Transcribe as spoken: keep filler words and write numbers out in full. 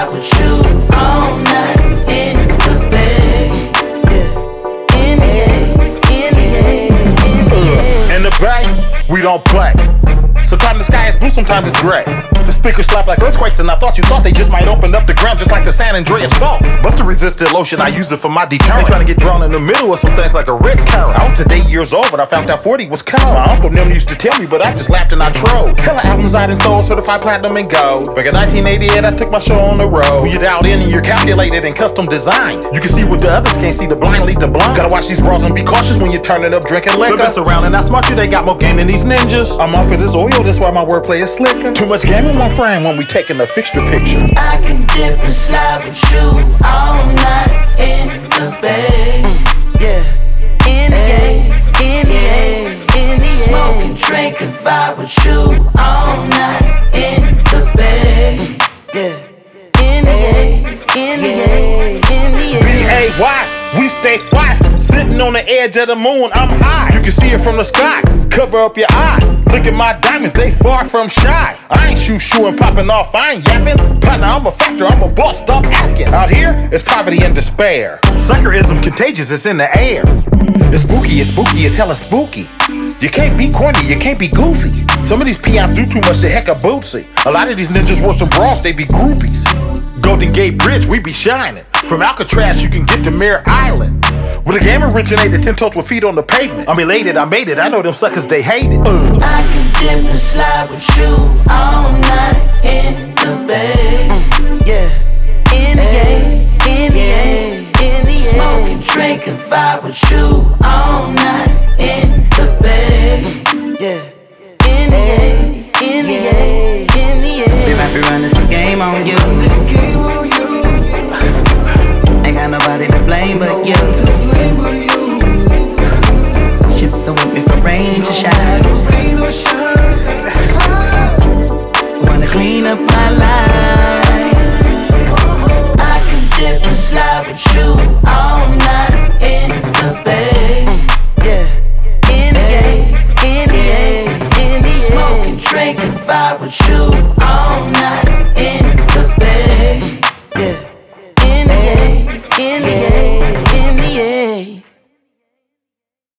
slide with you all night in the bed. Yeah. In the A, in the A, in the A. In the back, we don't play. Sometimes the sky is blue, sometimes it's gray. The speakers slap like earthquakes, and I thought you thought they just might open up the ground, just like the San Andreas Fault. Buster resistant lotion, I use it for my deterrent. Trying to get drawn in the middle of some things like a red carrot. I was today years old, but I found out forty was cold. My uncle Nim used to tell me, but I just laughed and I trolled. Hella albums I done sold, certified platinum and gold. Back in nineteen eighty-eight, I took my show on the road. When you're dialed in and you're calculated and custom designed, you can see what the others can't see. The blind lead the blind. Gotta watch these bras and be cautious when you're turning up drinking liquor. Mess around and I smart you, they got more game than these ninjas. I'm off of this oil, that's why my wordplay is slicker. Too much game in one frame when we taking a fixture picture. I can dip and slide with you all night in the bed. Mm, yeah. In the A, in the A, in the A. Smoke and drink and vibe with you all night in the bed. Mm, yeah. In the A, in the A, in the A. B A Y, we stay fly. Sitting on the edge of the moon, I'm high. You can see it from the sky, cover up your eye. Look at my diamonds, they far from shy. I ain't shoo-shooing, popping off, I ain't yapping. Partner, I'm a factor, I'm a boss, stop asking. Out here, it's poverty and despair. Suckerism contagious, it's in the air. It's spooky, it's spooky, it's hella spooky. You can't be corny, you can't be goofy. Some of these peons do too much, they heck a bootsy. A lot of these ninjas wore some bras, they be groupies. Golden Gate Bridge, we be shining. From Alcatraz, you can get to Mare Island. Where the game originated, ten toes with feet on the pavement. I'm elated, I made it, I know them suckers, they hate it. Uh. I can dip and slide with you all night in the bed. Mm, yeah.